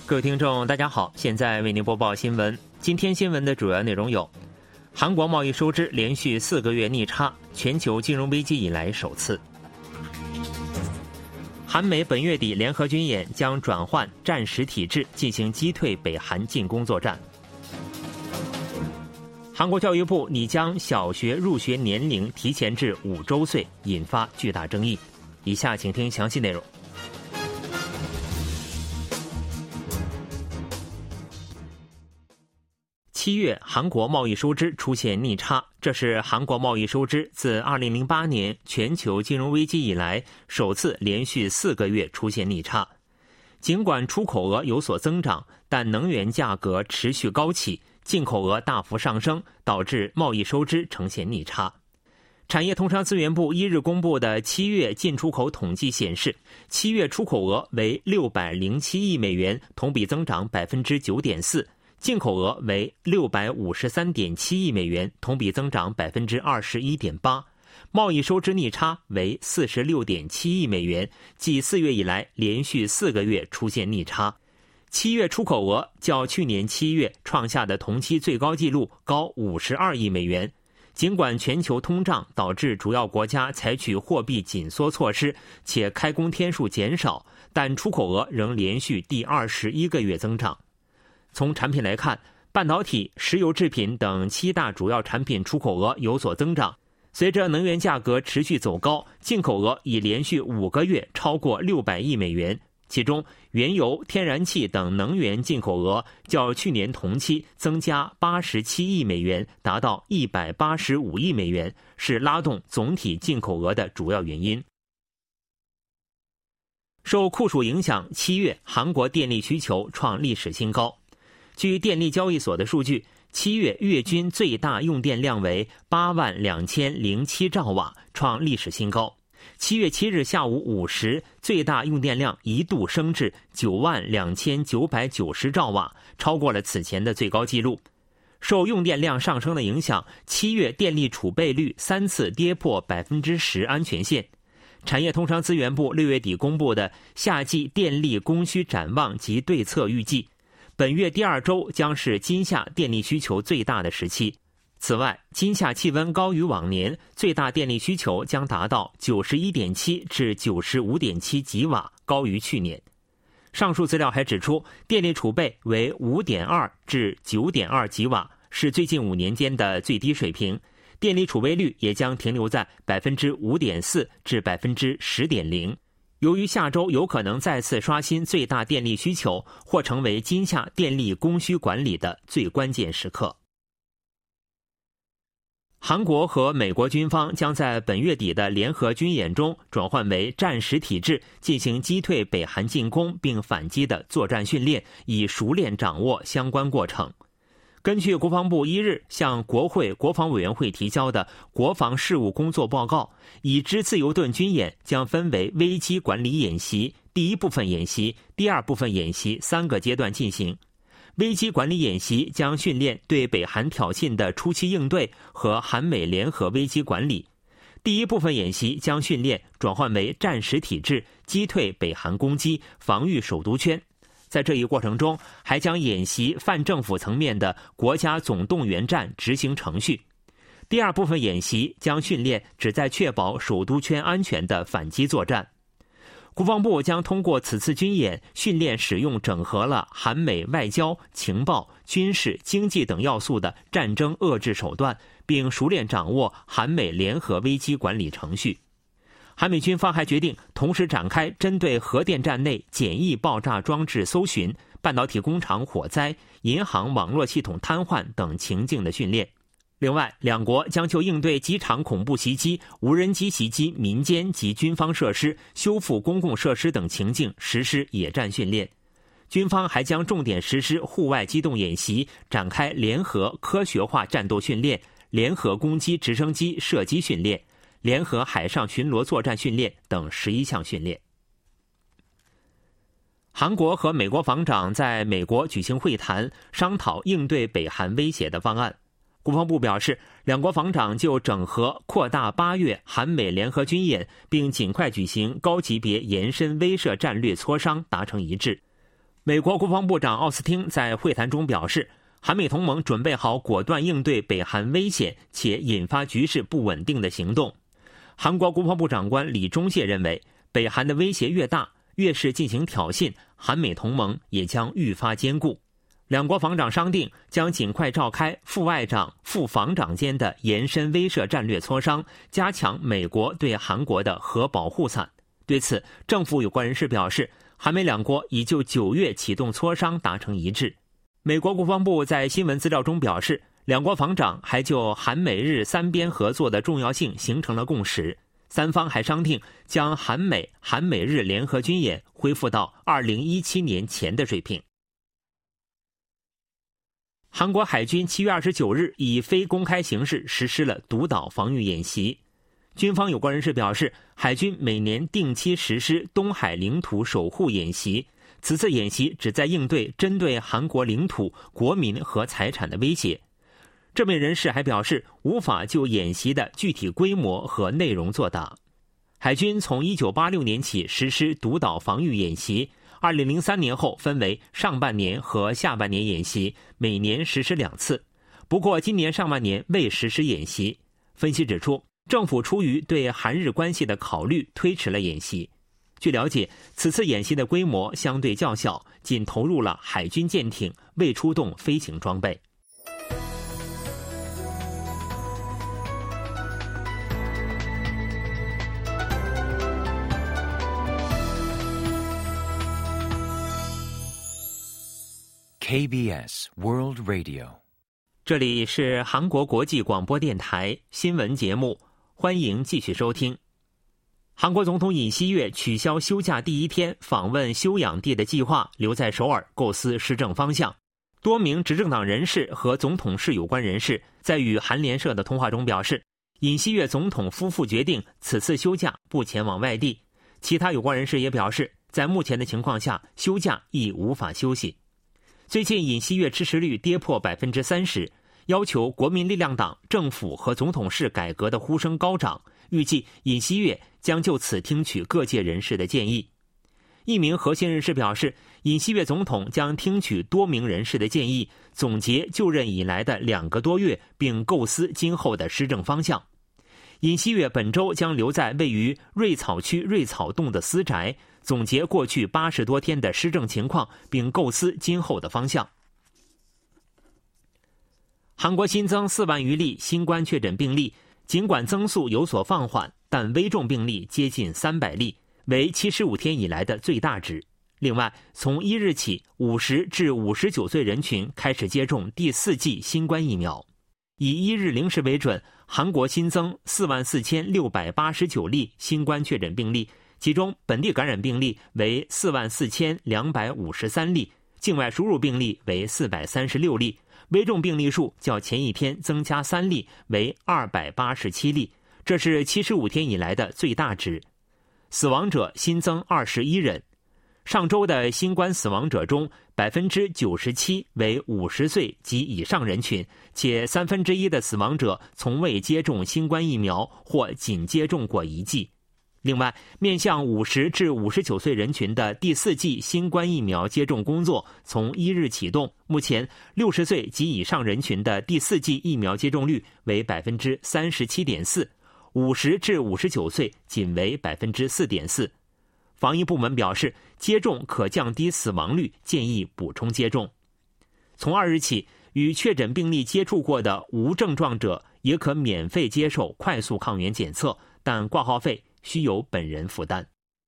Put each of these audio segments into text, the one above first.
各位听众大家好，现在为您播报新闻。今天新闻的主要内容有：韩国贸易收支连续4个月逆差，全球金融危机以来首次；韩美本月底联合军演将转换战时体制进行击退北韩进攻作战；韩国教育部拟将小学入学年龄提前至5周岁，引发巨大争议。以下请听详细内容。7月，韩国贸易收支出现逆差，这是韩国贸易收支自2008年全球金融危机以来首次连续4个月出现逆差。尽管出口额有所增长，但能源价格持续高企，进口额大幅上升，导致贸易收支呈现逆差。产业通商资源部1日公布的7月进出口统计显示，7月出口额为607亿美元，同比增长 9.4%。进口额为653.7亿美元，同比增长 21.8%， 贸易收支逆差为 46.7 亿美元，继4月以来连续4个月出现逆差。7月出口额较去年7月创下的同期最高纪录高52亿美元。尽管全球通胀导致主要国家采取货币紧缩措施，且开工天数减少，但出口额仍连续第21个月增长。从产品来看，半导体、石油制品等7大主要产品出口额有所增长。随着能源价格持续走高，进口额已连续5个月超过600亿美元。其中，原油、天然气等能源进口额较去年同期增加87亿美元，达到185亿美元，是拉动总体进口额的主要原因。受酷暑影响，7月韩国电力需求创历史新高。据电力交易所的数据，7月月均最大用电量为82007兆瓦，创历史新高。7月7日下午5时，最大用电量一度升至92990兆瓦，超过了此前的最高纪录。受用电量上升的影响，7月电力储备率3次跌破 10% 安全线。产业通商资源部6月底公布的夏季电力供需展望及对策预计，本月第2周将是今夏电力需求最大的时期。此外，今夏气温高于往年，最大电力需求将达到 91.7 至 95.7 吉瓦，高于去年。上述资料还指出，电力储备为 5.2 至 9.2 吉瓦，是最近5年间的最低水平。电力储备率也将停留在 5.4 至 10.0%。由于下周有可能再次刷新最大电力需求，或成为今夏电力供需管理的最关键时刻。韩国和美国军方将在本月底的联合军演中转换为战时体制，进行击退北韩进攻并反击的作战训练，以熟练掌握相关过程。根据国防部1日向国会国防委员会提交的国防事务工作报告，已知自由盾军演将分为危机管理演习、第一部分演习、第二部分演习3个阶段进行。危机管理演习将训练对北韩挑衅的初期应对和韩美联合危机管理。第一部分演习将训练转换为战时体制，击退北韩攻击，防御首都圈。在这一过程中，还将演习泛政府层面的国家总动员战执行程序。第二部分演习将训练旨在确保首都圈安全的反击作战。国防部将通过此次军演训练使用整合了韩美外交、情报、军事、经济等要素的战争遏制手段，并熟练掌握韩美联合危机管理程序。韩美军方还决定同时展开针对核电站内简易爆炸装置搜寻、半导体工厂火灾、银行网络系统瘫痪等情境的训练。另外，两国将就应对机场恐怖袭击、无人机袭击民间及军方设施、修复公共设施等情境实施野战训练。军方还将重点实施户外机动演习，展开联合科学化战斗训练、联合攻击直升机射击训练、联合海上巡逻作战训练等11项训练。韩国和美国防长在美国举行会谈，商讨应对北韩威胁的方案。国防部表示，两国防长就整合扩大8月韩美联合军演，并尽快举行高级别延伸威慑战略磋商达成一致。 美国国防部长奥斯汀在会谈中表示，韩美同盟准备好果断应对北韩危险且引发局势不稳定的行动。韩国国防部长官李钟燮认为，北韩的威胁越大，越是进行挑衅，韩美同盟也将愈发坚固。两国防长商定将尽快召开副外长、副防长间的延伸威慑战略磋商，加强美国对韩国的核保护伞。对此，政府有关人士表示，韩美两国已就9月启动磋商达成一致。美国国防部在新闻资料中表示，两国防长还就韩美日三边合作的重要性形成了共识，三方还商定将韩美日联合军演恢复到2017年前的水平。韩国海军7月29日以非公开形式实施了独岛防御演习。军方有关人士表示，海军每年定期实施东海领土守护演习，此次演习旨在应对针对韩国领土、国民和财产的威胁。这名人士还表示，无法就演习的具体规模和内容作答。海军从1986年起实施独岛防御演习，2003年后分为上半年和下半年演习，每年实施2次。不过今年上半年未实施演习。分析指出，政府出于对韩日关系的考虑，推迟了演习。据了解，此次演习的规模相对较小，仅投入了海军舰艇，未出动飞行装备。 KBS World Radio， 这里是韩国国际广播电台新闻节目，欢迎继续收听。韩国总统尹锡悦取消休假第一天访问休养地的计划，留在首尔构思施政方向。多名执政党人士和总统室有关人士在与韩联社的通话中表示，尹锡悦总统夫妇决定此次休假不前往外地。其他有关人士也表示，在目前的情况下，休假亦无法休息。最近尹锡悦支持率跌破 30%， 要求国民力量党、政府和总统室改革的呼声高涨，预计尹锡悦将就此听取各界人士的建议。一名核心人士表示，尹锡悦总统将听取多名人士的建议，总结就任以来的2个多月，并构思今后的施政方向。尹锡悦本周将留在位于瑞草区瑞草洞的私宅，总结过去80多天的施政情况，并构思今后的方向。韩国新增4万余例新冠确诊病例，尽管增速有所放缓，但危重病例接近300例，为75天以来的最大值。另外，从1日起，50至59岁人群开始接种第4剂新冠疫苗。以1日0时为准，韩国新增44689例新冠确诊病例，其中本地感染病例为44253例，境外输入病例为436例，危重病例数较前一天增加3例，为287例，这是75天以来的最大值。死亡者新增21人。上周的新冠死亡者中，97%为50岁及以上人群，且1/3的死亡者从未接种新冠疫苗或仅接种过1剂。另外，面向50至59岁人群的第4剂新冠疫苗接种工作从1日启动，目前60岁及以上人群的第4剂疫苗接种率为 37.4%， 50至59岁仅为 4.4%。防疫部门表示，接种可降低死亡率，建议补充接种。从2日起，与确诊病例接触过的无症状者也可免费接受快速抗原检测，但挂号费需由本人负担。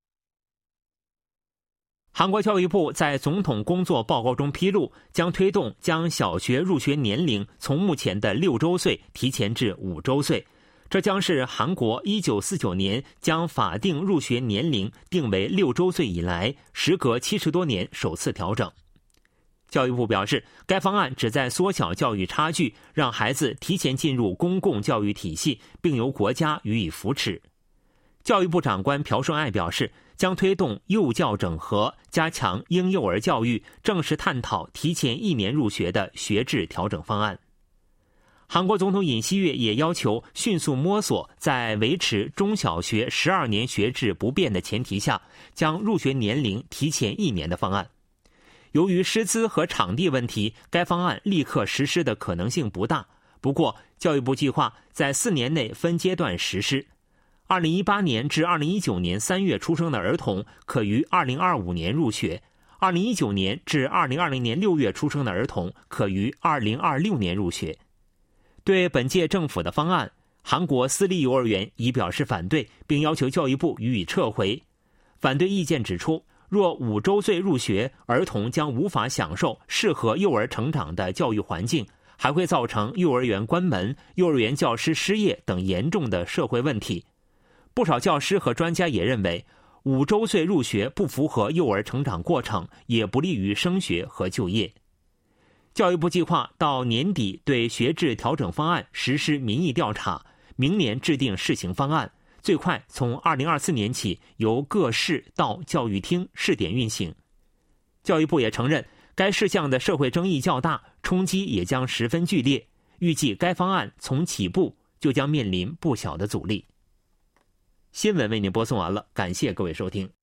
韩国教育部在总统工作报告中披露，将推动将小学入学年龄从目前的6周岁提前至5周岁。这将是韩国1949年将法定入学年龄定为6周岁以来，时隔70多年首次调整。教育部表示，该方案旨在缩小教育差距，让孩子提前进入公共教育体系，并由国家予以扶持。教育部长官朴胜爱表示，将推动幼教整合，加强婴幼儿教育，正式探讨提前1年入学的学制调整方案。韩国总统尹锡悦也要求迅速摸索在维持中小学12年学制不变的前提下，将入学年龄提前1年的方案。 由于师资和场地问题，该方案立刻实施的可能性不大。不过，教育部计划在4年内分阶段实施。2018年至2019年3月出生的儿童可于2025年入学，2019年至2020年6月出生的儿童可于2026年入学。对本届政府的方案，韩国私立幼儿园已表示反对，并要求教育部予以撤回。反对意见指出，若5周岁入学，儿童将无法享受适合幼儿成长的教育环境，还会造成幼儿园关门、幼儿园教师失业等严重的社会问题。不少教师和专家也认为，5周岁入学不符合幼儿成长过程，也不利于升学和就业。教育部计划到年底对学制调整方案实施民意调查，明年制定试行方案，最快从2024年起由各市到教育厅试点运行。教育部也承认，该事项的社会争议较大，冲击也将十分剧烈，预计该方案从起步就将面临不小的阻力。新闻为您播送完了，感谢各位收听。